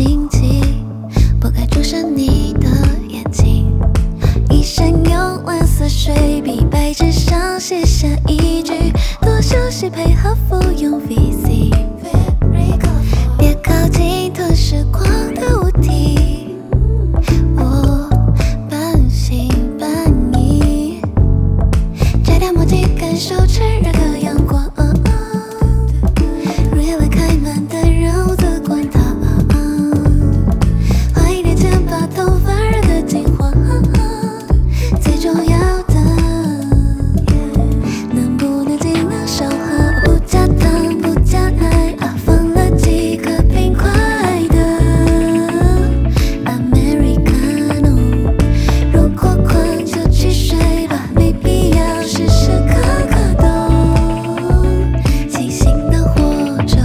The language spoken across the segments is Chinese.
心悸，不该注视你的眼睛。一闪用蓝色水笔，白纸上写下一句：多休息，配合服用 VC。别靠近，吞噬光的物体。我半信半疑，摘掉墨镜，感受炽热的阳光。如夜未开满的肉色滚烫，花一点钱把头发染得金黄。最重要的，能不能尽量少喝？不加糖，不加奶，放了几颗冰块的 Americano。如果困就去睡吧，没必要时时刻刻都清醒的活着。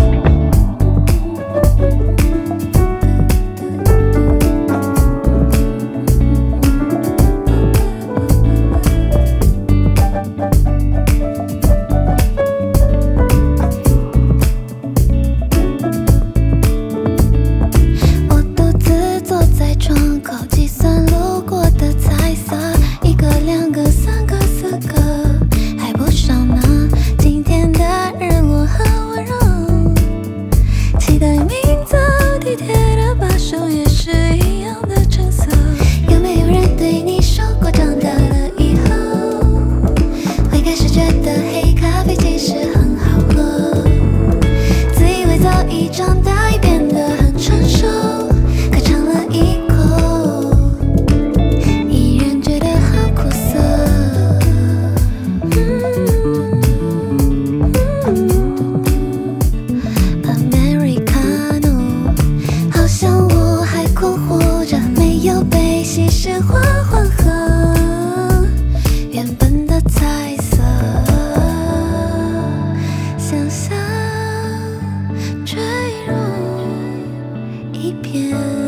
我独自坐在窗口，计算路过的彩色，一个、两个、三个、四个，还不少呢。今天的日落很温柔，期待明早体贴的把手也是一样的橙色。有没有人对你说过，长大了以后会开始觉得黑咖啡其实很好喝？自以为早已长大，也变得很成熟，可尝了一口，依然觉得好苦涩。Americano， 好像我还困惑着，没有被稀释或混合原本的彩色。想象坠入一片